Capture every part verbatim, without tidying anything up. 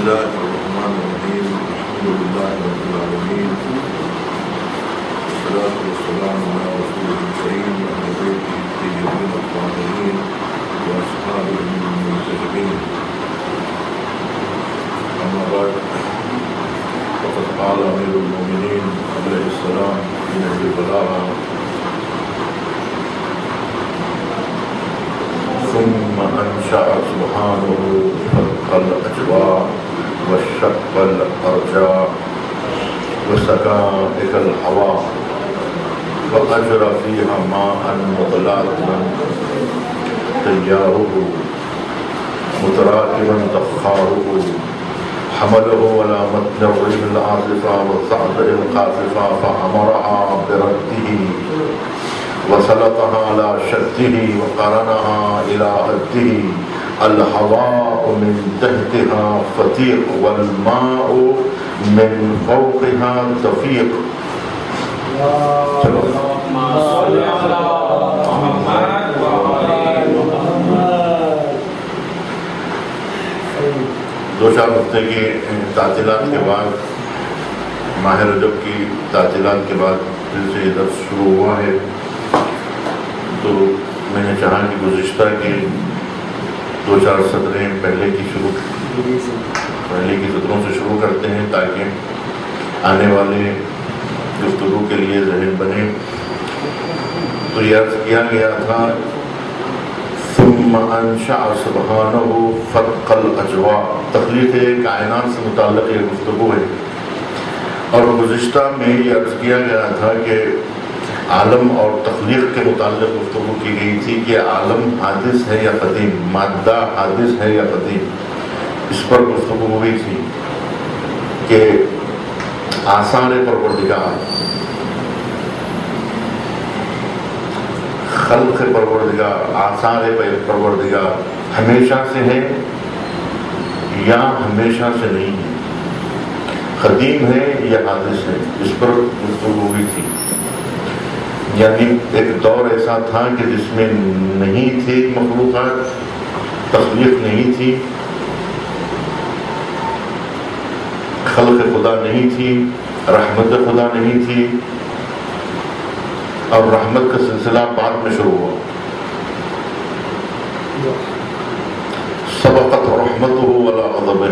الله الرحمن الرحيم الحمد لله رب العالمين والصلاة والسلام على رسوله الكريم وعلى بيته الطيبين الطاهرين وأصحابه المنتجبين أما بعد فقد قال أمير المؤمنين عليه السلام في نهج البلاغة ثم أنشأ سبحانه خلق الأجواء والشق الأرجاء وسكائك الهواء وأجرى فيها ماء مغلاقا تياره متراكما دخاره حمله على متن الريح العاصفة والصعد القاصفة فأمرها برده وسلطها على شده وقرنها إلى هده الهواء من تحتها فتيق والماء من فوقها تفيق. اللهم صل على محمد وعلى محمد. دو چار ہفتے کی تعطیلات کے بعد ماہ رجب کی تعطیلات کے بعد پھر سے یہ درس شروع ہوا ہے، تو میں نے چاہا کہ گزشتہ کی دو چار صدریں پہلے کی شروع پہلے کی صدروں سے شروع کرتے ہیں تاکہ آنے والے گفتگو کے لیے ذہن بنے. تو یہ عرض کیا گیا تھا ثم انشأ سبحانہ خلق الاجواء، تخلیق کائنات سے متعلق یہ گفتگو ہے. اور گزشتہ میں یہ عرض کیا گیا تھا کہ عالم اور تخلیق کے متعلق گفتگو کی گئی تھی کہ عالم حادث ہے یا قدیم، مادہ حادث ہے یا قدیم، اس پر گفتگو ہوئی تھی کہ آثار پروردگار، خلق پروردگار، آثار پروردگار ہمیشہ سے ہے یا ہمیشہ سے نہیں ہے، قدیم ہے یا حادث ہے، اس پر گفتگو ہوئی تھی. یعنی ایک دور ایسا تھا کہ جس میں نہیں تھی مخلوقات، تخلیق نہیں تھی، خلق خدا نہیں تھی، رحمت خدا نہیں تھی، اور رحمت کا سلسلہ بعد میں شروع ہوا. سبقت رحمتہ ولا غضبہ،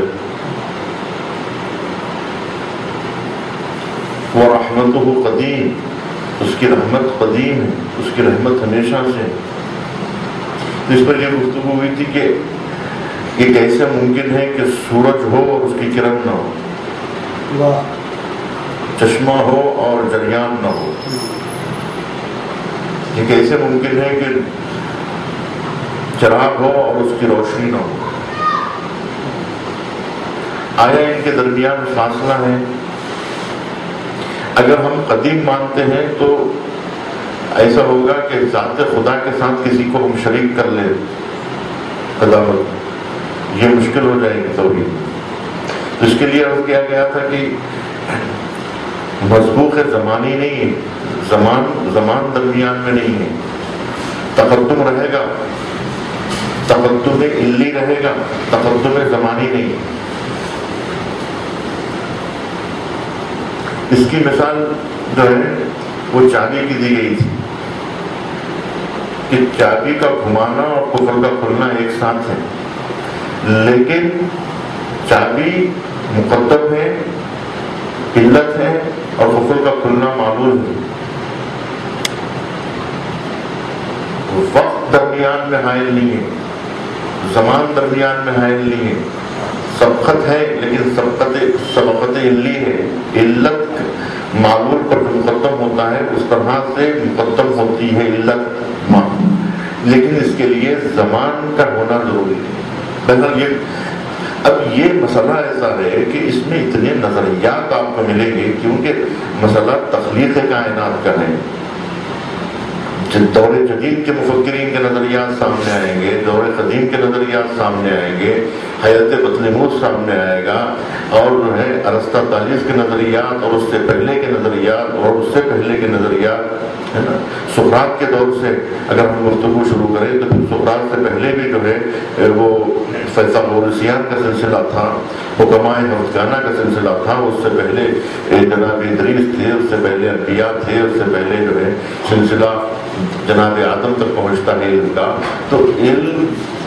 ورحمتہ قدیم، اس کی رحمت قدیم ہے، اس کی رحمت ہمیشہ سے. اس پر یہ گفتگو ہوئی تھی کہ یہ کیسے ممکن ہے کہ سورج ہو اور اس کی کرن نہ ہو، چشمہ ہو اور جریان نہ ہو. یہ کیسے ممکن ہے کہ چراغ ہو اور اس کی روشنی نہ ہو. آیا ان کے درمیان فاصلہ ہے؟ اگر ہم قدیم مانتے ہیں تو ایسا ہوگا کہ ذات خدا کے ساتھ کسی کو ہم شریک کر لیں قدامت، یہ مشکل ہو جائے گی توحید. تو اس کے لیے عرض کیا گیا تھا کہ مسبوق زمانی نہیں ہے، زمان زمان درمیان میں نہیں ہے، تقدم رہے گا، تقدم علی رہے گا، تقدم زمانی نہیں. اس کی مثال جو ہے وہ چابی کی دی گئی تھی کہ چابی کا گھمانا اور قفل کا کھلنا ایک ساتھ ہے، لیکن چابی مقدم ہے، علت ہے، اور قفل کا کھلنا معلوم ہے. وقت درمیان میں حائل نہیں ہے، زمان درمیان میں حائل نہیں ہے، سبقت ہے لیکن سبقت سبقت علی ہے. علت معلول پر جو مقدم ہوتا ہے اس طرح سے مقدم ہوتی ہے علت ماں، لیکن اس کے لیے زمان کا ہونا ضروری ہے. بہرحال یہ اب یہ مسئلہ ایسا ہے کہ اس میں اتنے نظریات آپ کو ملیں گے کیونکہ مسئلہ تخلیق کائنات کا ہے. دور جدید کے مفکرین کے نظریات سامنے آئیں گے، دور قدیم کے نظریات سامنے آئیں گے، حیات بطلموس سامنے آئے گا، اور جو ہے ارسطاطالیس کے نظریات، اور اس سے پہلے کے نظریات، اور اس سے پہلے کے نظریات. ہے نا. سقراط کے دور سے اگر ہم گفتگو شروع کریں تو پھر سقراط سے پہلے بھی جو ہے وہ فیصل مورسیان کا سلسلہ تھا, حکماء ہفتگانہ کا سلسلہ تھا. اس سے پہلے جناب ادریس تھے, اس سے پہلے انبیاء تھے, اس سے پہلے جو ہے سلسلہ جناب آدم تک پہنچتا ہے علم کا. تو علم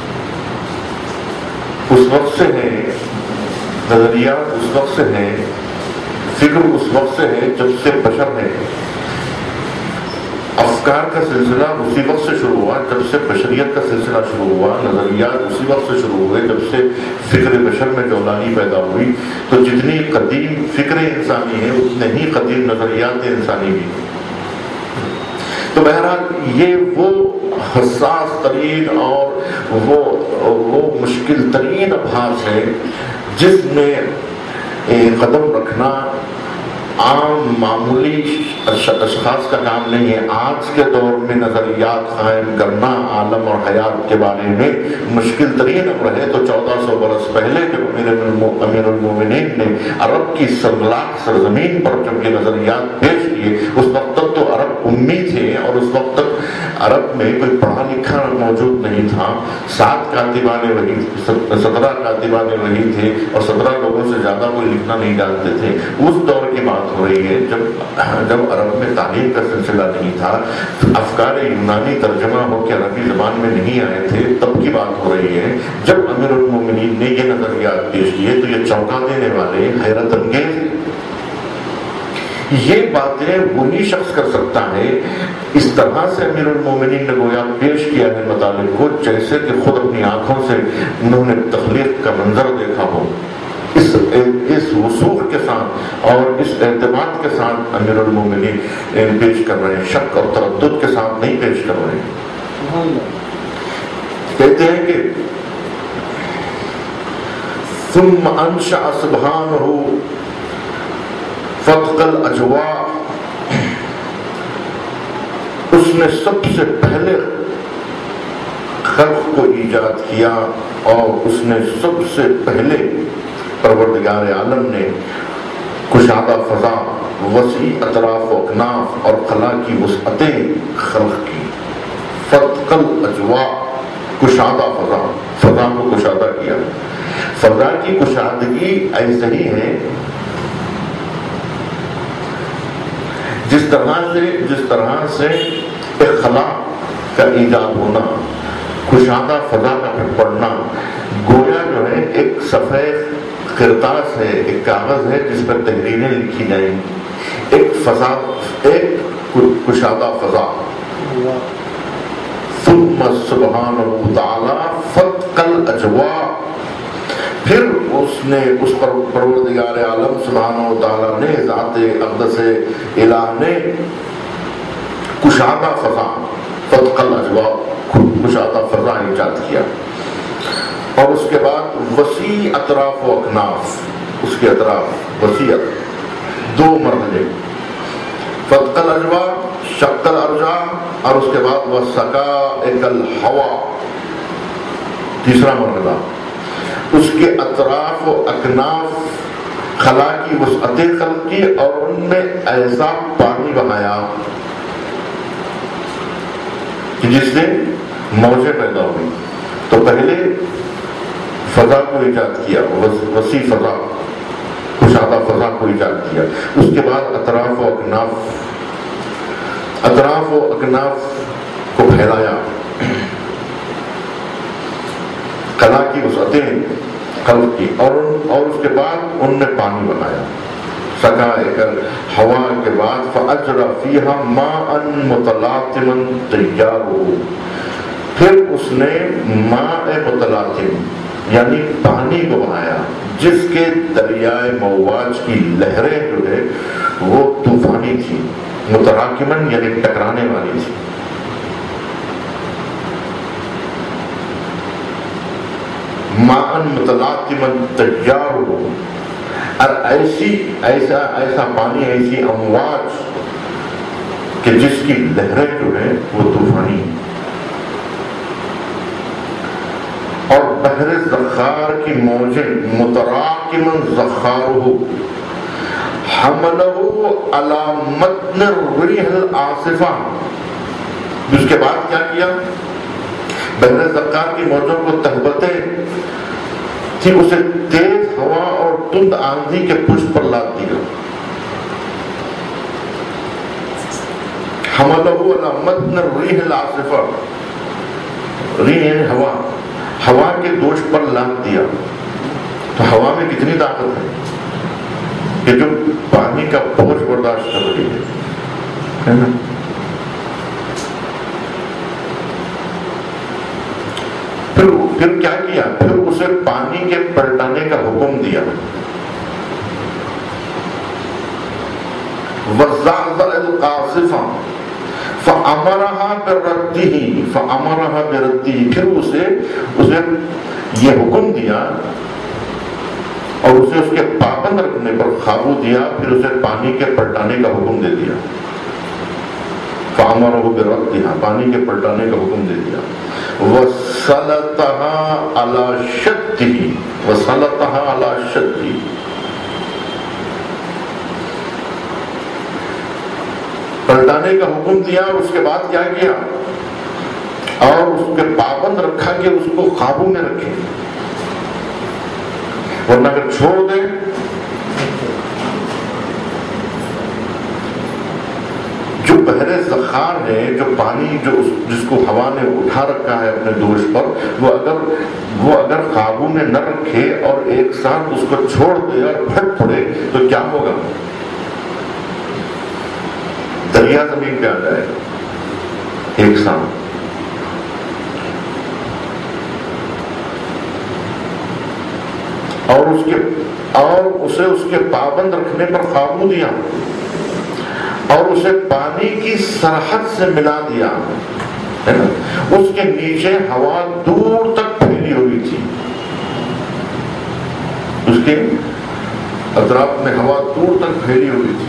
اس وقت سے ہے, نظریات اس وقت سے ہیں, فکر اس وقت سے ہے جب سے بشر ہے. افکار کا سلسلہ اسی وقت سے شروع ہوا جب سے بشریت کا سلسلہ شروع ہوا. نظریات اسی وقت سے شروع ہوئے جب سے فکر بشر میں جولانی پیدا ہوئی. تو جتنی قدیم فکر انسانی ہے اتنے ہی قدیم نظریات انسانی بھی. تو بہرحال یہ وہ حساس ترین اور وہ وہ مشکل ترین ابحاث ہے جس میں قدم رکھنا عام معمولی اشخاص کا کام نہیں ہے. آج کے دور میں نظریات قائم کرنا عالم اور حیات کے بارے میں مشکل ترین امر ہے. تو چودہ سو برس پہلے جب امیر المومنین نے عرب کی سرلاخ سرزمین پر جب یہ نظریات پیش کیے, اس وقت تک تو عرب امی تھے اور اس وقت تک عرب میں کوئی پڑھا لکھا موجود نہیں تھا. سات کاتبان وحی, سترہ کاتبان وحی تھے اور سترہ لوگوں سے زیادہ کوئی لکھنا نہیں جانتے تھے. اس دور کی بات ہو رہی ہے جب جب عرب میں تعلیم کا سلسلہ نہیں تھا, افکار یونانی ترجمہ ہو کے عربی زبان میں نہیں آئے تھے, تب کی بات ہو رہی ہے. جب امیر المومنین نے یہ نظریات پیش کیے تو یہ چونکا دینے والے, حیرت انگیز. یہ باتیں وہی شخص کر سکتا ہے. اس طرح سے امیر المومنین نے گویا پیش کیا ہے مطالب کو جیسے کہ خود اپنی آنکھوں سے انہوں نے تخلیق کا منظر دیکھا ہو. اس اس وثوق کے ساتھ اور اس اعتماد کے ساتھ امیر المومنین پیش کر رہے ہیں, شک اور تردد کے ساتھ نہیں پیش کر رہے ہیں. کہتے ہیں کہ ثم انشأ سبحانہ فتق الاجواء, اس نے سب سے پہلے خلق کو ایجاد کیا اور اس نے سب سے پہلے پروردگار عالم نے کشادہ فضا, وسیع اطراف و اکناف اور خلا کی وسعتیں خلق کی. فتق الاجواء, کشادہ فضا, فضا کو کشادہ کیا. فضا کی کشادگی ایسے ہی ہے جس طرح سے جس طرح سے ایک خلا کا ایجاد ہونا, کشادہ فضا کا پڑنا, گویا جو ہے ایک سفید کرتاس ہے, ایک کاغذ ہے جس پر تحریریں لکھی جائیں گی. ایک فضا, ایک کشادہ فضا. ثم سبحانہ تعالی فتق الاجواء, پھر اس نے اس پر پروردگار عالم سبحانہ و تعالیٰ نے ذات اقدس الہ نے کشادہ فضا, فتق الاجواء, کشادہ فضا ایجاد کیا. اور اس کے بعد وسیع اطراف و اکناف, اس کے اطراف وسیع, دو مرحلے, فتق الاجواء, شق الارجاء, اور اس کے بعد وسقائق الہوا, تیسرا مرحلہ. اس کے اطراف و اکناف خلا کی وسعتیں خلق کی اور ان میں ایسا پانی بہایا کہ جس سے موجیں پیدا ہوئی. تو پہلے فضا کو ایجاد کیا, وسیع فضا, کشادہ فضا کو ایجاد کیا. اس کے بعد اطراف و اکناف اطراف و اکناف کو پھیلایا, کلا کی وسعتیں خلق کی, اور اور اس کے بعد ان نے پانی بنایا. سقائق الہوا کے بعد فاجرى فيها ماء متلاطما طياره, پھر اس نے ماء متلاطم یعنی پانی کو بنایا جس کے دریائے مواج کی لہریں جو ہے وہ طوفانی تھی, متراکمن یعنی ٹکرانے والی تھی. ماء متلاطما طياره, اور ایسی ایسا ایسا پانی, ایسی امواج کہ جس کی لہریں جو ہیں وہ طوفانی. اور بحر زخار کی موجیں متراکما زخارہ, حملہ علی متن الریح العاصفہ، اس کے بعد کیا کیا؟ بحر زقار کی موجوں کو تہبتیں تھی، اسے تیز ہوا اور تند آندھی کے پشت پر لاد دیا. حملہ علی متن الریح العاصفہ، ریح یعنی ہوا، ہوا کے دوش پر لاد دیا. تو ہوا میں کتنی طاقت ہے کہ جو پانی کا بوجھ برداشت کر رہی ہے نا. پھر پھر کیا کیا؟ پھر اسے پانی کے پلٹانے کا حکم دیا. وَزَعْزَعَ الْقَاصِفَ فَأَمَرَهَا بِرَدِّهِ فَأَمَرَهَا بِرَدِّهِ، پھر اسے اسے یہ حکم دیا اور اسے اس کے پابند رکھنے پر قابو دیا، پھر اسے پانی کے پلٹانے کا حکم دے دیا. فَأَمَرَهُ بِرَدِّهَا، پانی کے پلٹانے کا حکم دے دیا. وَسَلَطَهَا عَلَى شَدِّهِ وَسَلَطَهَا عَلَى شَدِّهِ، پلٹانے کا حکم دیا. اور اس کے بعد کیا کیا؟ اور اس کے پابند رکھا کہ اس کو قابو میں رکھے، ورنہ اگر چھوڑ دیں جو بحر زخار ہے، جو پانی جو جس کو ہوا نے اٹھا رکھا ہے اپنے دوش پر، وہ اگر وہ اگر قابو میں نہ رکھے اور ایک ساتھ اس کو چھوڑ دے اور پھٹ پڑے تو کیا ہوگا؟ دریا زمین پہ آ جائے ایک ساتھ. اور اس کے اور اسے اس کے پابند رکھنے پر قابو دیا اور اسے پانی کی سرحد سے ملا دیا ہے نا. اس کے نیچے ہوا دور تک پھیلی ہوئی تھی، اس کے اطراف میں ہوا دور تک پھیلی ہوئی تھی.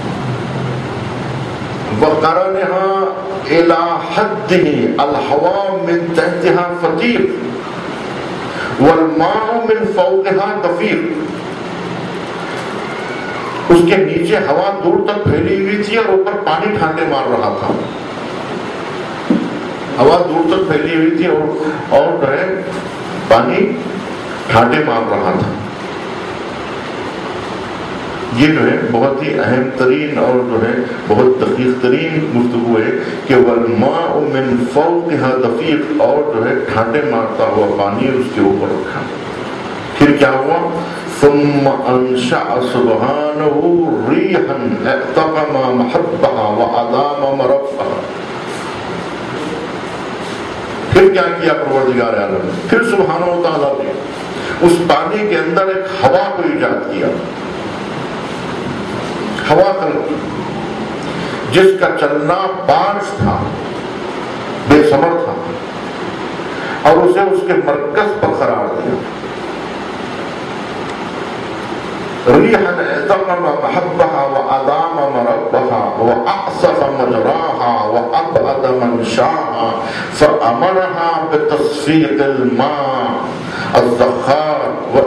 وَقَرَنِهَا إِلَى حَدِّهِ الْهَوَىٰ مِن تَحْتِهَا فَتِيرٌ وَالْمَاءُ مِن فَوْقِهَا دَفِيرٌ، اس کے نیچے ہوا دور تک پھیلی ہوئی تھی اور اوپر پانی ٹھانٹے مار رہا تھا. ہوا دور تک پھیلی ہوئی تھی اور اور جو ہے پانی ٹھانٹے مار رہا تھا. یہ جو ہے بہت ہی اہم ترین اور جو ہے بہت دقیق ترین گفتگو ہے کہ والماء من فوقها دفیق، اور جو ہے ٹھانٹے مارتا ہوا پانی اس کے اوپر رکھا. پھر کیا ہوا؟ ثم انشأ سبحانہ ریحا اعتقم محبها وادام مرفها. پھر کیا کیا پروردگار عالم؟ پھر سبحانہ وتعالیٰ نے اس پانی کے اندر ایک ہوا کو ایجاد کیا، ہوا خلق، جس کا چلنا باعث تھا، بے ثمر تھا، اور اسے اس کے مرکز پر قرار دیا. ریحا اعتقم محبها وادام مربها واعصف مجراها وابعد منشاها فامرها بتصفیق الماء الزخار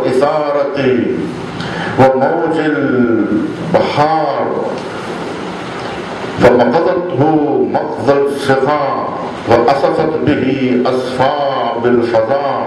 واثارته وموج البحار فمقضته مقض السقاء وأسفت به أسفاب الفضاء.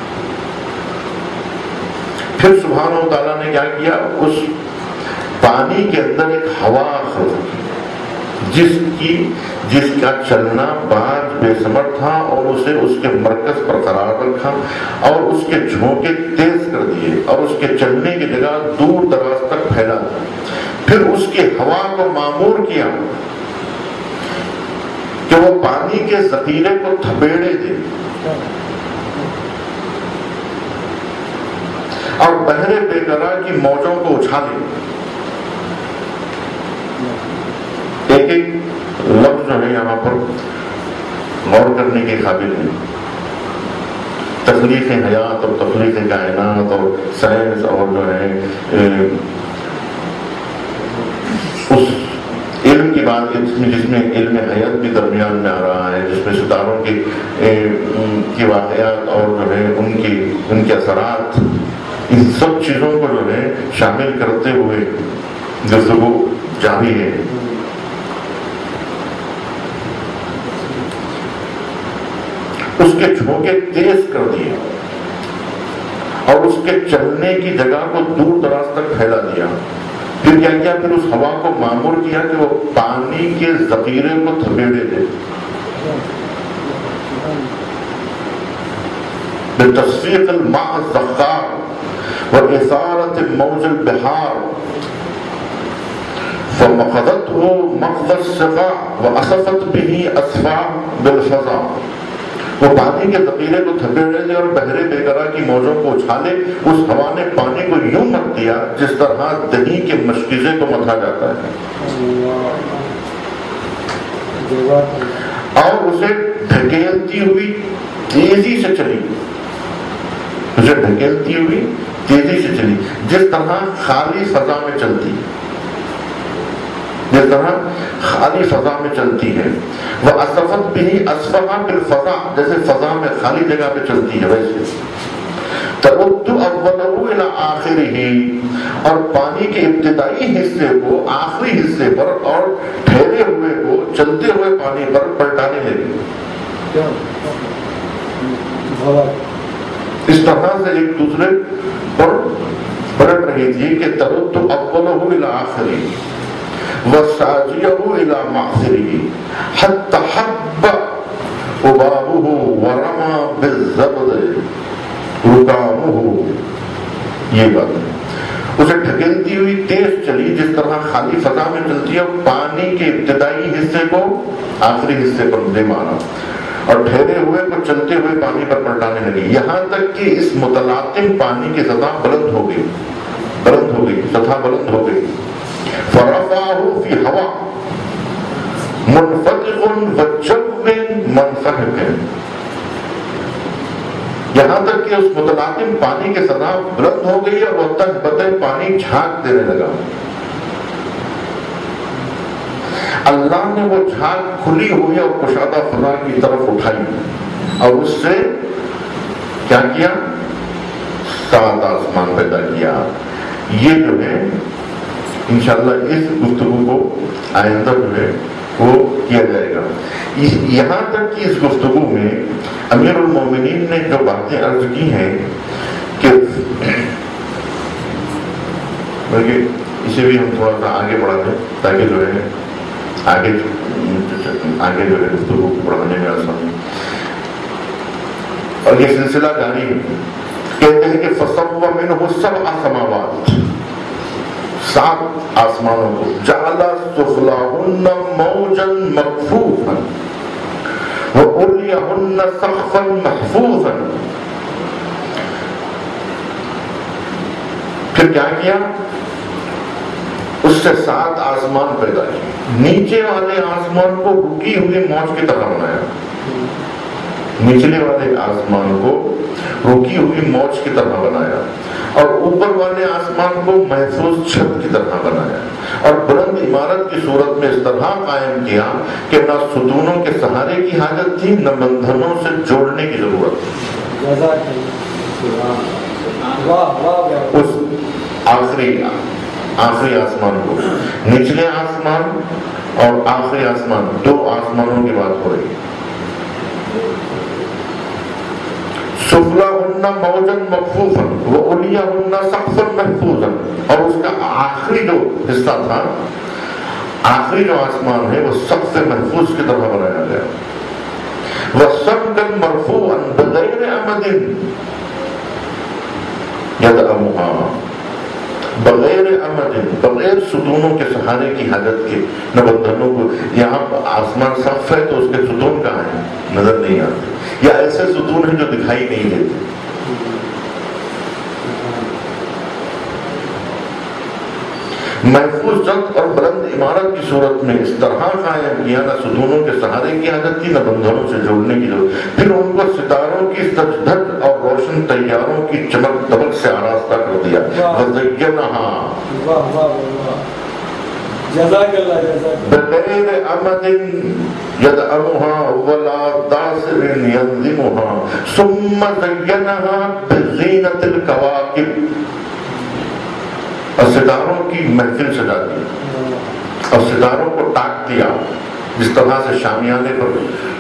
پھر سبحانہ و تعالیٰ نے کیا کیا؟ اس پانی کے اندر ایک ہوا خلق کی جس کی جس کا چلنا باز بے ثمر تھا، اور اسے اس کے مرکز پر قرار رکھا اور اس کے جھونکے تیز کر دیے اور اس کے چلنے کی جگہ دور دراز تک پھیلا دیا. پھر اس کی ہوا کو مامور کیا کہ وہ پانی کے ذخیرے کو تھپیڑے دے اور بحر بے قرار کی موجوں کو اچھالے. ایک ایک لفظ جو ہے یہاں پر غور کرنے کے قابل ہے. تخلیق حیات اور تخلیق کائنات اور سائنس اور جو ہے اس علم کی بات جس میں جس میں علم حیات بھی درمیان میں آ رہا ہے، جس میں ستاروں کی کی واقعات اور جو ہے ان کی ان کے اثرات، ان سب چیزوں کو جو ہے شامل کرتے ہوئے گفتگو جاری ہے. اس کے جھونکے تیز کر دیے اور اس کے چلنے کی جگہ کو دور دراز تک پھیلا دیا. پھر کیا کیا؟ پھر اس ہوا کو مامور کیا کہ وہ پانی کے ذخیرے کو تھپیڑے دے. بتصفیق الماء الزخار وإثارة موج البحار فمخضته مخض السقاء وأصفت به أسفاء بالفضاء. وہ پانی کے ذخیرے کو تھپیڑے دے اور بحر بیکرا کی موجوں کو اچھالے. اس ہوا نے پانی کو یوں مت دیا جس طرح دہی کے مشکیزے کو متھا جاتا ہے، اور اسے ڈھکیلتی ہوئی تیزی سے چلی اسے ڈھکیلتی ہوئی تیزی سے چلی جس طرح خالی فضا میں چلتی جس طرح خالی فضا میں چلتی ہے. وہ اصفت بھی اسفہا بالفضا، جیسے فضا میں خالی جگہ پہ چلتی ہے ویسے. ترد اولہ الی آخرہ، اور پانی کے ابتدائی حصے کو آخری حصے پر اور ٹھہرے ہوئے کو چلتے ہوئے پانی پر پلٹانے لگی. اس طرح سے ایک دوسرے پر پلٹ رہی تھی کہ ترد اولہ الی آخرہ وساجیہ الی معصرہ حتی حب عبابہ ورما بالزبد رکامہ. یہ بات ہے. اسے ڈھکیلتی ہوئی تیز چلی جس طرح خالی فضا میں چلتی ہے، پانی کے ابتدائی حصے کو آخری حصے پر دے مارا اور ٹھہرے ہوئے کو چلتے ہوئے پانی پر پلٹانے لگی، یہاں تک کہ اس متلاطم پانی کی سطح بلند ہو گئی بلند ہو گئی سطح بلند ہو گئی. فرفعه في هواء منفتق وجو منفحق، یہاں تک کہ اس متلاطم پانی کے سطح بلند ہو گئی اور وہ تک بتہ پانی جھانک دینے لگا. اللہ نے وہ جھانک کھلی ہوئی اور کشادہ فضا کی طرف اٹھائی اور اس سے کیا کیا؟ سات آسمان پیدا کیا. یہ جو ہے انشاءاللہ اس گفتگو کو آئندہ جو ہے وہ کیا جائے گا. یہاں تک کہ اس گفتگو میں امیر المومنین نے جو باتیں عرض کی ہیں کہ بلکہ اسے بھی ہم تھوڑا سا آگے بڑھاتے ہیں تاکہ جو ہے آگے آگے جو ہے گفتگو کو بڑھانے میں آسانی. اور یہ سلسلہ جاری ہے. کہتے ہیں کہ فَصَوَّ مِنْهُ سَبْعَ سَمَاوَاتٍ، سات آسمانوں کو، جعل سفلاہن موجا مکفوفا وعلیہن سقفا محفوظا. پھر کیا کیا؟ اس سے سات آسمان پیدا کیے. نیچے والے آسمان کو رکی ہوئی موج کی طرح بنایا، نچلے والے آسمان کو رکی ہوئی موج کی طرح بنایا اور اوپر والے آسمان کو محفوظ چھت کی طرح بنایا اور بلند عمارت کی صورت میں اس طرح قائم کیا کہ نہ ستونوں کے سہارے کی حاجت تھی نہ بندھنوں سے جوڑنے کی ضرورت تھی. اس آخری آخری آسمان کو، نچلے آسمان اور آخری آسمان، دو آسمانوں کی بات ہو رہی ہے. سفلاہن موجا مکفوفا وعلیہن سقفا محفوظا، اور اس کا آخری جو حصہ تھا، آخری جو آسمان ہے وہ سقف محفوظ کی طرح بنایا گیا. وسمکا مرفوعا بغیر عمد یدعمها، بغیر عمد، بغیر ستونوں کے سہارے کی حاجت کے، نہ بندھنوں کو. یہاں آسمان سقف ہے تو اس کے ستون کہاں ہیں؟ نظر نہیں آتے، یا ایسے ستون ہیں جو دکھائی نہیں دیتے. محفوظ چھت اور بلند عمارت کی صورت میں اس طرح قائم کیا، نہ ستونوں کے سہارے کی حاجت تھی نہ بندھنوں سے جوڑنے کی ضرورت. پھر ان کو ستاروں کی سجدھت اور روشن طیاروں کی چمک دمک سے آراستہ کر دیا. وَزَيَّنَهَا بغیر عمد يدعمها ولا داصر ينظمها ثم زينها بزينة الكواكب. اور ستاروں کی محفل سجا دی اور ستاروں کو ٹاک دیا، جس طرح سے شامیانے پر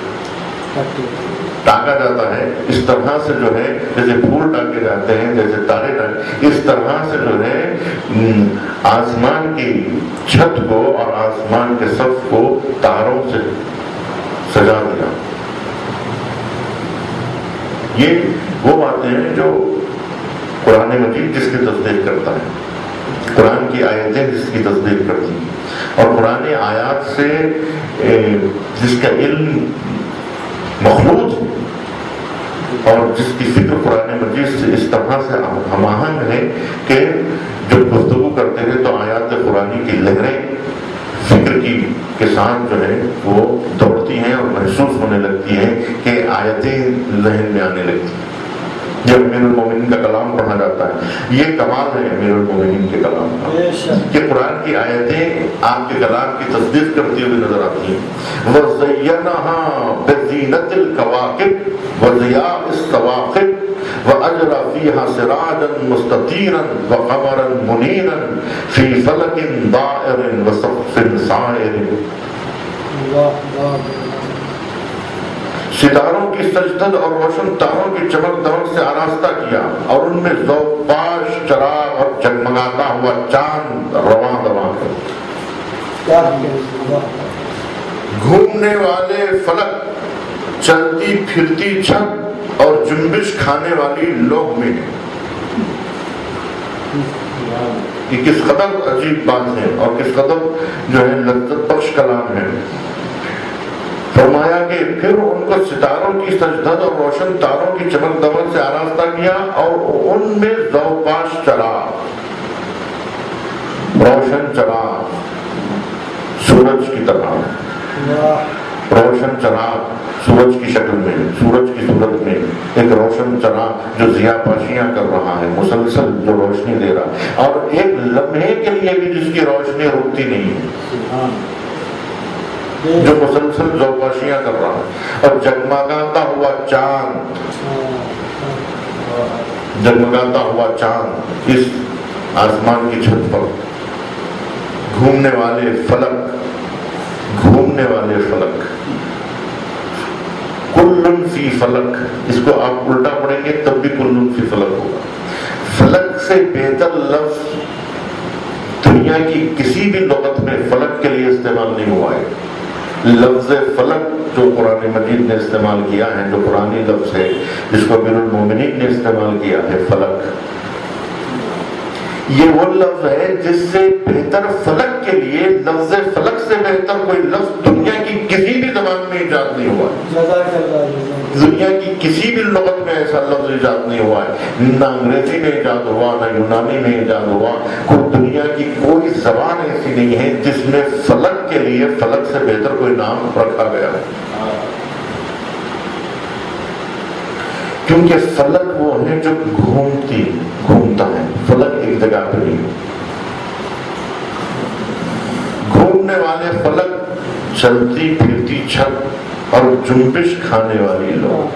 ٹاکا جاتا ہے، اس طرح سے جو ہے جیسے پھول ٹاکے جاتے ہیں، جیسے تارے ٹاکے، اس طرح سے جو ہے آسمان کی چھت کو اور آسمان کے سقف کو تاروں سے سجا دیا۔ یہ وہ باتیں ہیں جو قرآن مجید جس کی تصدیق کرتا ہے، قرآن کی آیتیں جس کی تصدیق کرتی ہیں، اور قرآن آیات سے جس کا علم مخلوط اور جس کی فکر قرآن مجید سے اس طرح سے ہم آہنگ ہے کہ جب گفتگو کرتے ہیں تو آیات قرآنی کی لہریں فکر کی کے ساتھ جو ہے وہ دوڑتی ہیں اور محسوس ہونے لگتی ہیں کہ آیتیں ذہن میں آنے لگتی ہیں جب امیر المومنین کا کلام پڑھا جاتا ہے۔ یہ کمال ہے امیر المومنین کے کلام کا کہ قرآن کی آیتیں آپ کے کلام کی تصدیق کرتی ہوئی نظر آتی ہیں۔ وَزَيَّنَهَا بِزِينَةِ الْكَوَاكِبِ وَضِيَاءِ الصَّوَاقِبِ وَأَجْرَى فِيهَا سِرَاجًا مُسْتَطِيرًا وَقَمَرًا مُنِيرًا فِي فَلَكٍ ضَائِرٍ وَسَقْفٍ سَائِرٍ۔ ستاروں کی سجدد اور روشن تاروں کی چمک دمک سے آراستہ کیا، اور ان میں ذوق پاش چراغ اور جگمگاتا ہوا چاند رواں دواں ہے۔ گھومنے والے فلک، چلتی پھرتی چھت اور جنبش کھانے والی لوگ میں۔ یہ کس قدر عجیب بات ہے اور کس قدر جو ہے لذت بخش کلام ہے۔ فرمایا کہ پھر ان کو ستاروں کی سجدد اور روشن تاروں کی چمک دمک سے آراستہ کیا، اور ان میں ذوقاش چراغ، روشن چراغ سورج کی طرح، روشن چراغ سورج کی شکل میں، سورج کی صورت میں ایک روشن چراغ جو ضیاء پاشیاں کر رہا ہے، مسلسل جو روشنی دے رہا ہے، اور ایک لمحے کے لیے بھی جس کی روشنی رکتی نہیں ہے، جو مسلسل زوپاشیاں کر رہا ہے، اور جگمگاتا ہوا چاند، جگمگاتا ہوا چاند اس آسمان کی چھت پر، گھومنے والے فلک، گھومنے والے فلک، کلن فی فلک، اس کو آپ الٹا پڑھیں گے تب بھی کلن فی فلک ہوگا۔ فلک سے بہتر لفظ دنیا کی کسی بھی لغت میں فلک کے لیے استعمال نہیں ہوا ہے۔ لفظ فلک جو قرآن مجید نے استعمال کیا ہے، جو قرآنی لفظ ہے جس کو امیر المومنین نے استعمال کیا ہے، فلک، یہ وہ لفظ ہے جس سے بہتر فلک کے لیے لفظ فلک سے بہتر کوئی لفظ دنیا کی کسی بھی زبان میں ایجاد نہیں ہوا ہے۔ دنیا کی کسی بھی لغت میں ایسا لفظ ایجاد نہیں ہوا ہے، نہ انگریزی میں ایجاد ہوا، نہ یونانی میں ایجاد ہوا، کوئی دنیا کی کوئی زبان ایسی نہیں ہے جس میں فلک کے لیے فلک سے بہتر کوئی نام رکھا گیا ہے۔ کیونکہ فلک وہ ہے جو گھومتی گھومتا ہے، فلک ایک جگہ پہ نہیں ہے۔ گھومنے والے فلک، چلتی پھرتی چھت اور جنبش کھانے والی لوگ۔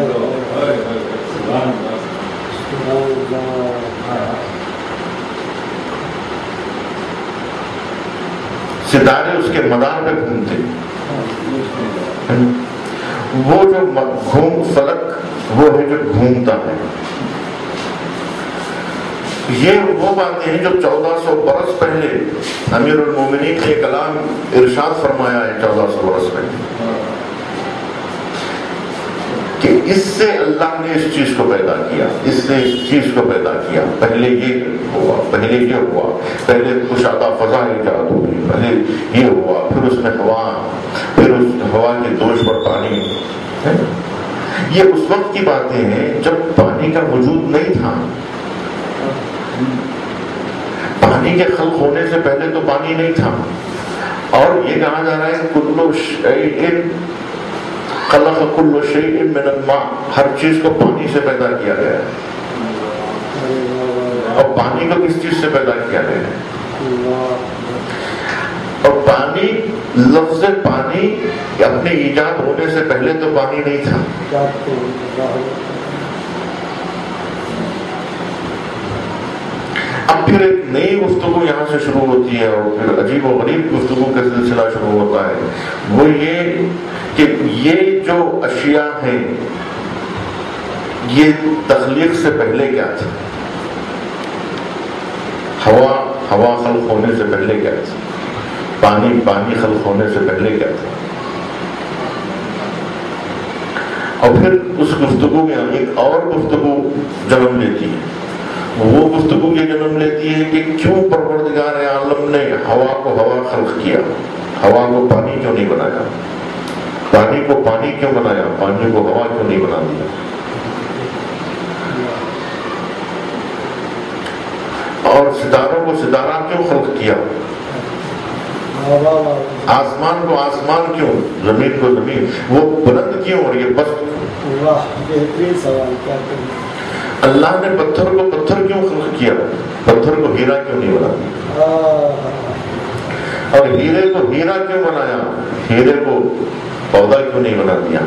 ستارے اس کے مدار پہ گھومتے، وہ جو گھوم فلک وہ ہے جو گھومتا ہے۔ یہ وہ باتیں ہیں جو چودہ سو برس پہلے امیر المومنین نے کلام ارشاد فرمایا ہے، چودہ سو برس پہلے، کہ اس سے اللہ نے اس چیز کو پیدا کیا، اس نے اس چیز کو پیدا کیا۔ پہلے یہ ہوا، پہلے یہ ہوا، پہلے کشادہ فضا ایجاد ہوئی، پہلے یہ ہوا، پھر اس میں ہوا، پھر اس ہوا کے دوش پر پانی۔ یہ اس وقت کی باتیں ہیں جب پانی کا وجود نہیں تھا۔ پانی کے خلق ہونے سے پہلے تو پانی نہیں تھا، اور یہ کہا جا رہا ہے کل شیء خلق کل شیء من الماء، ہر چیز کو پانی سے پیدا کیا گیا ہے۔ اور پانی کو کس چیز سے پیدا کیا گیا ہے؟ اور پانی، لفظ پانی اپنے ایجاد ہونے سے پہلے تو پانی نہیں تھا۔ اب پھر ایک نئی گفتگو یہاں سے شروع ہوتی ہے اور پھر عجیب و غریب گفتگو کا سلسلہ شروع ہوتا ہے. وہ یہ کہ یہ جو اشیاء ہیں یہ تخلیق سے پہلے کیا تھا؟ ہوا ہوا خلق ہونے سے پہلے کیا تھا؟ پانی پانی خلق ہونے سے پہلے کیا تھا؟ اور پھر اس گفتگو میں ایک اور گفتگو جنم لیتی ہے. وہ گفتگو یہ جنم لیتی ہے کہ کیوں پروردگار عالم نے ہوا کو ہوا خلق کیا، ہوا کو پانی کیوں نہیں بنایا، پانی کو پانی کیوں بنایا، پانی کو ہوا کیوں نہیں بنا دیا، اور ستاروں کو ستارہ کیوں خلق کیا، آسمان کو آسمان کیوں، زمین کو زمین، وہ بلند کیوں اور یہ پست. اللہ نے پتھر کو پتھر کیوں خلق کیا، پتھر کو ہیرا کیوں نہیں بنا دیا، اور ہیرے کو ہیرا کیوں بنایا، ہیرے کو پودا کیوں نہیں بنا دیا،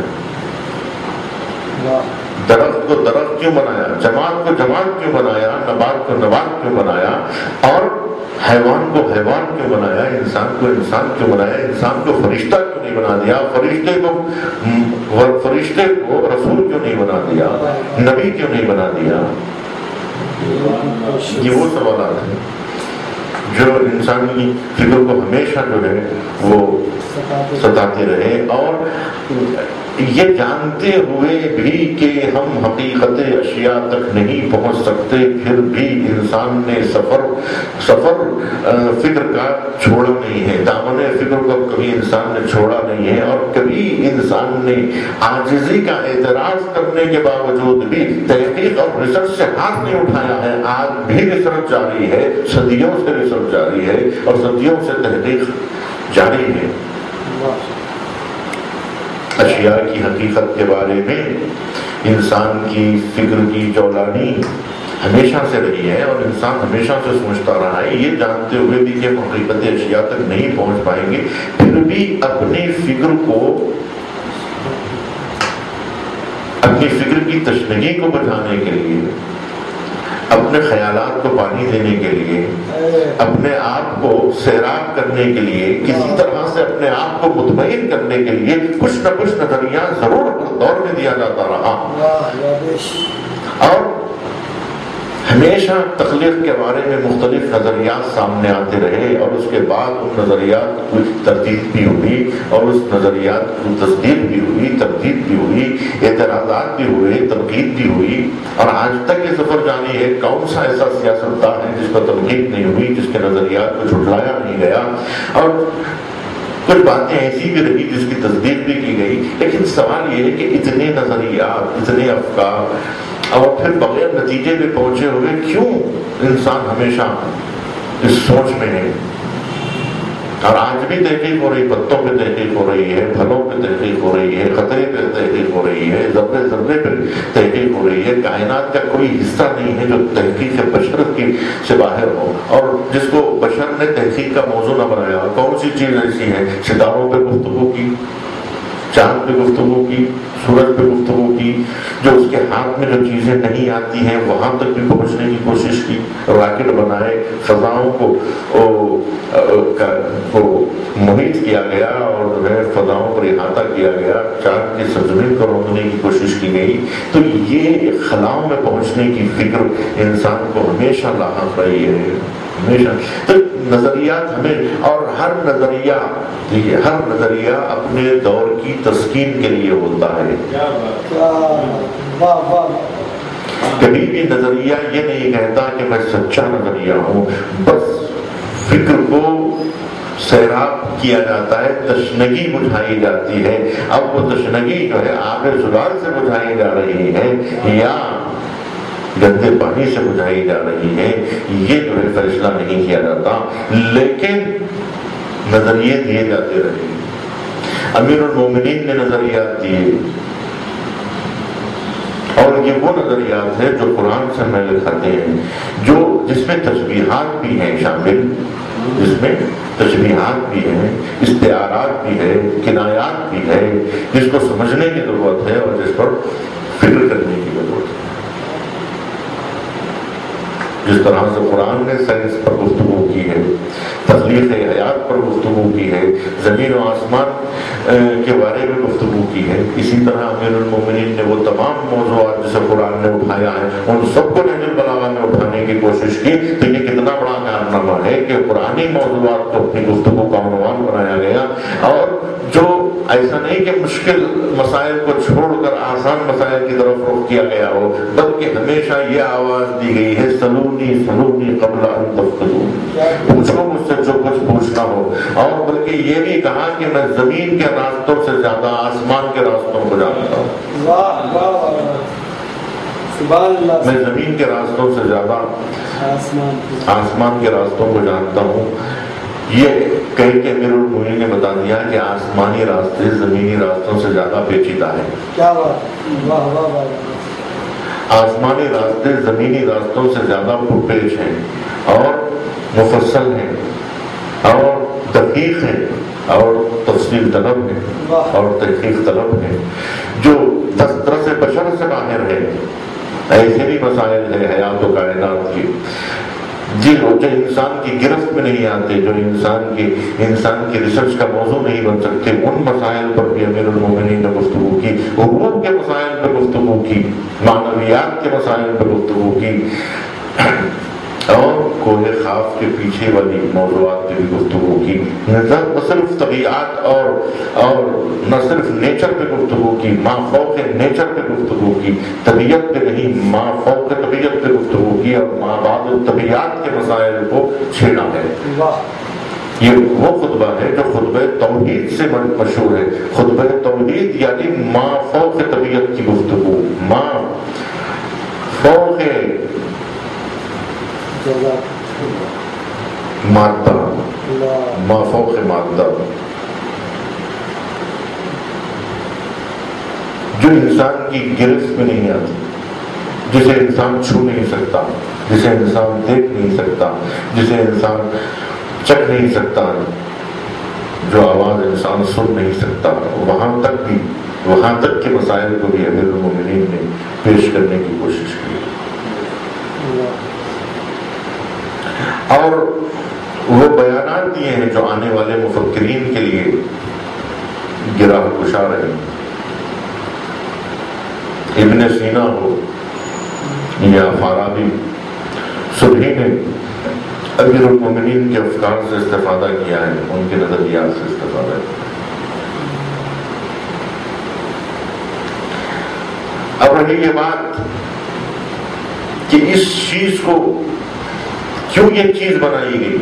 درخت کو درخت کیوں بنایا، جماعت کو جماعت کیوں بنایا، نبات کو نبات کیوں بنایا، اور حیوان کو حیوان کیوں بنایا، انسان کو انسان کیوں بنایا، انسان کو فرشتہ کیوں نہیں بنا دیا، فرشتے کو فرشتے کو رسول کیوں نہیں بنا دیا، نبی کیوں نہیں بنا دیا. یہ وہ سوالات ہیں جو انسانی فکر کو ہمیشہ جو ہے وہ ستاتے رہے، اور یہ جانتے ہوئے بھی کہ ہم حقیقت اشیاء تک نہیں پہنچ سکتے، پھر بھی انسان نے سفر سفر فکر کا چھوڑا نہیں ہے، دامن فکر کو کبھی انسان نے چھوڑا نہیں ہے، اور کبھی انسان نے عاجزی کا اعتراض کرنے کے باوجود بھی تحقیق اور ریسرچ سے ہاتھ نہیں اٹھایا ہے. آج بھی ریسرچ جاری ہے، صدیوں سے ریسرچ جاری ہے اور صدیوں سے تحقیق جاری ہے. اشیاء کی حقیقت کے بارے میں انسان کی فکر کی جولانی ہمیشہ سے رہی ہے، اور انسان ہمیشہ سے سوچتا رہا ہے، یہ جانتے ہوئے بھی کہ ہم حقیقت اشیاء تک نہیں پہنچ پائیں گے، پھر بھی اپنی فکر کو اپنی فکر کی تشنگی کو بجھانے کے لیے، اپنے خیالات کو پانی دینے کے لیے، اپنے آپ کو سیراب کرنے کے لیے، کسی طرح سے اپنے آپ کو مطمئن کرنے کے لیے کچھ نہ کچھ نظریہ ضرور دور میں دیا جاتا رہا، اور ہمیشہ تخلیق کے بارے میں مختلف نظریات سامنے آتے رہے، اور اس کے بعد ان نظریات کی تردید بھی ہوئی، اور اس نظریات کی تصدیق بھی ہوئی، تردید بھی ہوئی، اعتراضات بھی ہوئے، تنقید بھی ہوئی، اور آج تک یہ سفر جاری ہے. کون سا ایسا سیاستدان ہے جس پر تنقید نہیں ہوئی، جس کے نظریات کو جھٹلایا نہیں گیا، اور کچھ باتیں ایسی بھی رہی جس کی تصدیق بھی کی گئی. لیکن سوال یہ ہے کہ اتنے نظریات، اتنے افکار، اور پھر بغیر نتیجے پہ پہنچے ہوئے کیوں انسان ہمیشہ اس سوچ میں ہے. اور آج بھی تحقیق ہو رہی، پتوں پہ تحقیق ہو رہی ہے، پھلوں پہ تحقیق ہو رہی ہے، خطرے پہ تحقیق ہو رہی ہے، ذرے ذرے پہ تحقیق ہو رہی ہے. کائنات کا کوئی حصہ نہیں ہے جو تحقیق بشر کی سے باہر ہو، اور جس کو بشر نے تحقیق کا موضوع نہ بنایا. کون سی چیز ایسی ہے؟ ستاروں پہ گفتگو کی، چاند پہ گفتگو کی، سورج پہ گفتگو کی، جو اس کے ہاتھ میں جو چیزیں نہیں آتی ہیں وہاں تک بھی پہنچنے کی کوشش کی، راکٹ بنائے، فضاؤں کو کو محیط کیا گیا، اور جو ہے فضاؤں پر احاطہ کیا گیا، چاند کی سرزمین کو روکنے کی کوشش کی گئی. تو یہ خلاؤں میں پہنچنے کی فکر انسان کو ہمیشہ لاحق رہی ہے، ہمیشہ. تو نظریات ہمیں، اور ہر نظریہ دیکھیے ہر نظریہ اپنے دور کی تسکین کے لیے ہوتا ہے. کبھی بھی نظریہ یہ نہیں کہتا کہ میں سچا نظریہ ہوں، بس فکر کو سیراب کیا جاتا ہے، تشنگی بجھائی جاتی ہے. اب وہ تشنگی جو ہے آب زلال سے بجھائی جا رہی ہے یا گندے پانی سے بجھائی جا رہی ہے، یہ جو ہے فیصلہ نہیں کیا جاتا، لیکن نظریے دیے جاتے رہے. امیر المومنین نے نظریات دیے، اور یہ وہ نظریات ہیں جو قرآن سے میل کھاتے ہیں، جو جس میں تشبیہات بھی ہیں شامل، جس میں تشبیہات بھی ہیں، استعارات بھی ہے، کنایات بھی ہے، جس کو سمجھنے کی ضرورت ہے اور جس پر فکر کرنے کی ضرورت ہے. جس طرح سے قرآن نے سائنس پر گفتگو کی ہے، تخلیق حیات پر گفتگو کی ہے، زمین و آسمان کے بارے میں گفتگو کی ہے، اسی طرح امیر المومنین نے وہ تمام موضوعات جسے قرآن نے اٹھایا ہے ان سب کو نہج البلاغہ میں اٹھانے کی کوشش کی۔ تو یہ کتنا بڑا کارنامہ ہے کہ قرآنی موضوعات کو اپنی گفتگو کا عنوان بنایا گیا، اور جو ایسا نہیں کہ مشکل مسائل کو چھوڑ کر آسان مسائل کی طرف رخ کیا گیا ہو، بلکہ ہمیشہ یہ آواز دی گئی ہے سلونی سلونی قبل ان تفقدون، پوچھو مجھ سے جو کچھ پوچھنا ہو، اور بلکہ یہ بھی کہا کہ میں زمین کے راستوں سے زیادہ آسمان کے راستوں کو جانتا ہوں، میں زمین کے راستوں سے زیادہ آسمان کے راستوں کو جانتا ہوں۔ یہ کہہ کے امیر المومنین نے بتا دیا کہ آسمانی راستے زمینی راستوں سے زیادہ پیچیدہ ہے، کیا آسمانی راستے زمینی راستوں سے زیادہ پرپیش ہیں اور مفصل ہیں اور دقیق ہیں اور تفصیل طلب ہیں اور تحقیق طلب ہیں، جو دسترس بشر سے باہر ہے۔ ایسے بھی مسائل ہیں حیات و کائنات کی جی جو انسان کی گرفت میں نہیں آتے، جو انسان کی انسان کی ریسرچ کا موضوع نہیں بن سکتے، ان مسائل پر بھی امیر المومنین نے گفتگو کی، حقوق کے مسائل پر گفتگو کی، معنویات کے مسائل پر گفتگو کی، اور کوہ خاف کے پیچھے والی موضوعات پہ بھی گفتگو کی، نہ صرف طبیعت اور اور نہ صرف نیچر پہ گفتگو کی، ما فوق نیچر پہ گفتگو کی، طبیعت پہ نہیں ما فوق طبیعت پہ گفتگو کی، اور ما بعد طبیعت کے مسائل کو چھیڑا ہے۔ یہ وہ خطبہ ہے جو خطبہ توحید سے مشہور ہے، خطبہ توحید یعنی ما فوق طبیعت کی گفتگو، ما فوق مادہ، ما فوق مادہ، جو انسان کی گرفت میں نہیں آتی، جسے انسان چھو نہیں سکتا، جسے انسان دیکھ نہیں سکتا، جسے انسان چکھ نہیں سکتا، جو آواز انسان سن نہیں سکتا، وہاں تک بھی وہاں تک کے مسائل کو بھی امیر المومنین نے پیش کرنے کی کوشش کی، اور وہ بیانات دیے ہیں جو آنے والے مفکرین کے لیے گراہ گشا رہے۔ ابن سینا ہو یا فارابی، سبھی نے امیر المومنین کے افکار سے استفادہ کیا ہے، ان کے نظریات سے استفادہ کیا۔ اب رہی یہ بات کہ اس چیز کو کیوں یہ چیز بنائی گئی،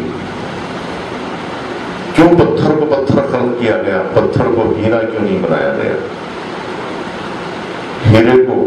کیوں پتھر کو پتھر خلق کیا گیا، پتھر کو ہیرا کیوں نہیں بنایا گیا، ہیرے کو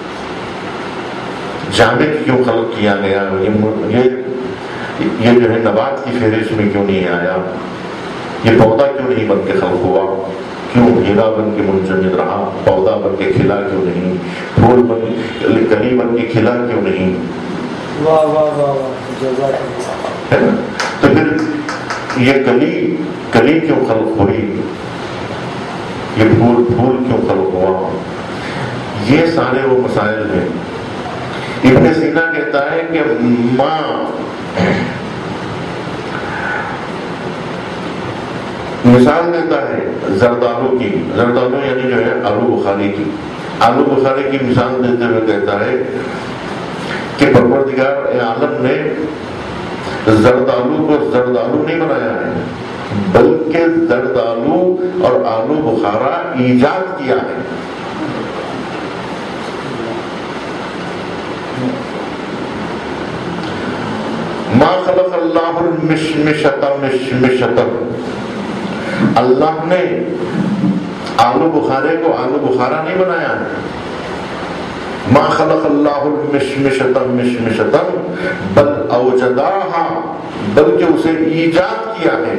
جامد کیوں خلق کیا گیا، یہ یہ جو ہے نبات کی فہرست میں کیوں نہیں آیا، یہ پودا کیوں نہیں بن کے خلق ہوا، کیوں ہیرا بن کے منجمد رہا، پودا بن کے کھلا کیوں نہیں، پھول بن کلی بن کے کھلا کیوں نہیں، واہ واہ واہ ہے نا؟ تو پھر یہ کلی کلی کیوں خلق ہوئی، یہ پھول پھول کیوں خلق ہوا، یہ سارے وہ مسائل ہیں۔ ابن سینا کہتا ہے کہ ماں مثال دیتا ہے زردالو کی، زردالو یعنی جو ہے آلو بخاری کی، آلو بخاری کی مثال دیتے ہوئے کہتا ہے کہ پروردگار عالم نے زردالو کو زردالو نہیں بنایا ہے، بلکہ زردالو اور آلو بخارا ایجاد کیا ہے۔ ما خلق اللہ المشمشۃ مشمشۃ، اللہ نے آلو بخارے کو آلو بخارا نہیں بنایا ہے۔ ما خلق اللہ المشمشۃ مشمشۃ بل اوجداہا، بلکہ اسے ایجاد کیا ہے۔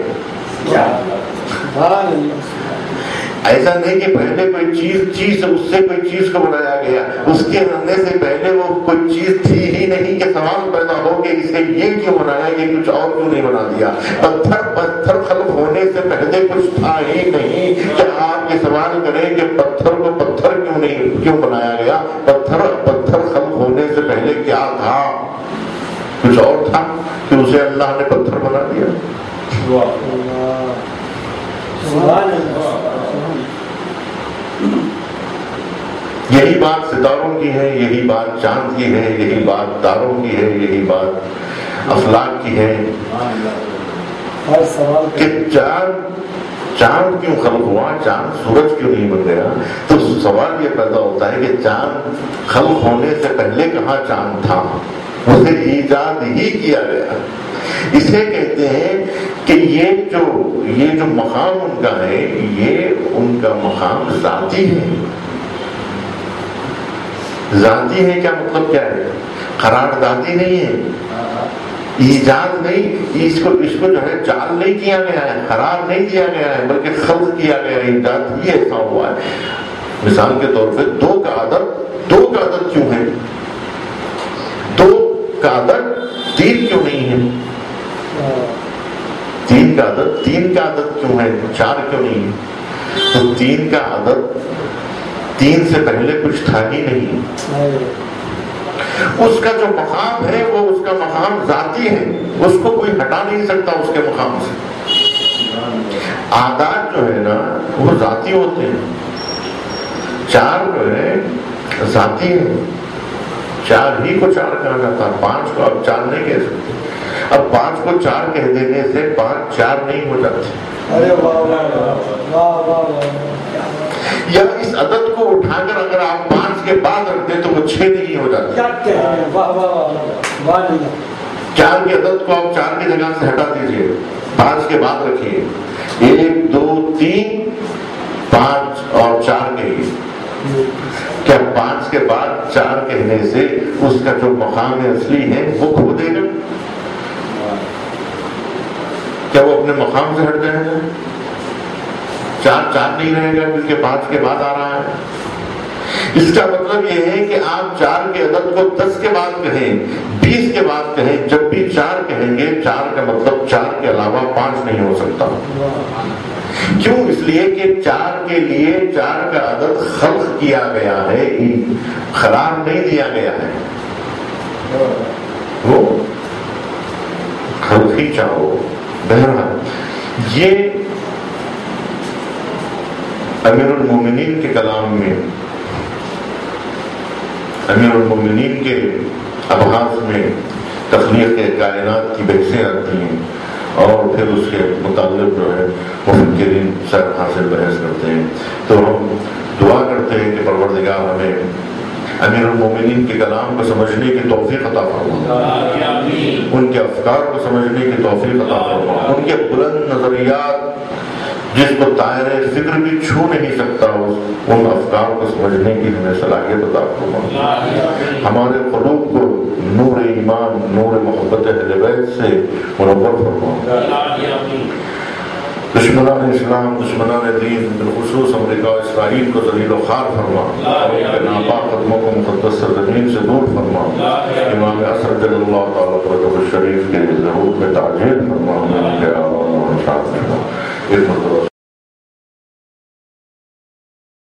ایسا نہیں کہ پہلے کوئی چیز چیز اس سے کوئی چیز کو بنایا گیا، اس کے بننے سے پہلے وہ کوئی چیز تھی ہی نہیں کہ سوال پیدا ہو کہ اسے یہ کیوں بنایا، یہ کچھ اور کیوں نہیں بنا دیا۔ پتھر پتھر خلق ہونے سے پہلے کچھ تھا ہی نہیں کہ آپ یہ سوال کریں کہ پتھر کو پتھر کیوں نہیں کیوں بنایا گیا۔ پتھر پتھر خلق ہونے سے پہلے کیا تھا، کچھ اور تھا کہ اسے اللہ نے پتھر بنا دیا. یہی بات ستاروں کی ہے، یہی بات چاند کی ہے، یہی بات تاروں کی ہے، یہی بات افلاک کی ہے کہ چاند چاند کیوں خلق ہوا، چاند سورج کیوں نہیں بن گیا. تو سوال یہ پیدا ہوتا ہے کہ چاند خلق ہونے سے پہلے کہاں چاند تھا؟ اسے ایجاد ہی کیا گیا. اسے کہتے ہیں کہ یہ جو یہ جو مقام ان کا ہے، یہ ان کا مقام ذاتی ہے. ذاتی ہے کیا مطلب کیا ہے؟ قراردادی نہیں ہے، ایجاد نہیں. اس کو اس کو جو ہے جعل نہیں کیا گیا ہے، قرار نہیں دیا گیا ہے، بلکہ خلق کیا گیا ہے. ایجاد ہی ایسا ہوا ہے. مثال کے طور پہ دو کا عدد دو کا عدد کیوں ہے؟ دو کا عدد تین کیوں نہیں ہے؟ تین کا عدد تین کا عدد کیوں ہے؟ چار کیوں نہیں ہے؟ تو تین کا عدد تین سے پہلے کچھ تھا ہی نہیں. اس کا جو مقام ہے وہ اس کا مقام ذاتی ہے، اس کو کوئی ہٹا نہیں سکتا اس کے مقام سے. اعداد جو ہے نا وہ ذاتی ہوتے ہیں. چار جو ہے ذاتی ہے، چار ہی کو چار کہا جاتا ہے، پانچ کو اب چار نہیں کہہ سکتے. اب پانچ کو چار کہہ دینے سے پانچ چار نہیں ہو جاتے. یا اس عدد کو اٹھا کر اگر آپ پانچ کے بعد رکھ دیں تو وہ چھ نہیں ہو جاتے. چار کے عدد کو آپ چار کی جگہ سے ہٹا دیجئے، پانچ کے بعد رکھیے. ایک دو تین پانچ اور چار کہیے. کیا پانچ کے بعد چار کہنے سے اس کا جو مقام اصلی ہے وہ کھو دے گا؟ کیا وہ اپنے مقام سے ہٹ جائے گا؟ چار چار نہیں رہے گا کیونکہ پانچ کے بعد آ رہا ہے. اس کا مطلب یہ ہے کہ آپ چار کے عدد کو دس کے بعد کہیں، بیس کے بعد کہیں، جب بھی چار کہیں گے چار کا مطلب چار کے علاوہ پانچ نہیں ہو سکتا. کیوں؟ اس لیے کہ چار کے لیے چار کا عدد خلق کیا گیا ہے، قرار نہیں دیا گیا ہے. وہ خلق ہی چاہو. بہرحال یہ امیر المومنین کے کلام میں، امیر المومنین کے ابحاث میں تخلیق کائنات کی بحثیں آتی ہیں اور پھر اس کے متعلق جو ہے مفکرین سر حاصل بحث کرتے ہیں. تو ہم دعا کرتے ہیں کہ پروردگار ہمیں امیر المومنین کے کلام کو سمجھنے کی توفیق عطا فرما، ان کے افکار کو سمجھنے کی توفیق عطا فرما، ان کے بلند نظریات جس کو دائرہ فکر بھی چھو نہیں سکتا ان افکار کو سمجھنے کی ہمیں صلاحیت عطا فرما. ہمارے قلوب کو نور ایمان، نور محبت اہل بیت سے منور فرما. دشمنان اسلام، دشمنان دین، بالخصوص امریکہ و اسرائیل کو ذلیل و خوار فرما اور ان کے ناپاک قدموں کو مقدس سرزمین سے دور فرما. امام عصر جل اللہ تعالیٰ قدرہ الشریف کے ظہور میں تعجیل فرما. ہمیں ان کے آباء و اجداد فرما. ایک مرتبہ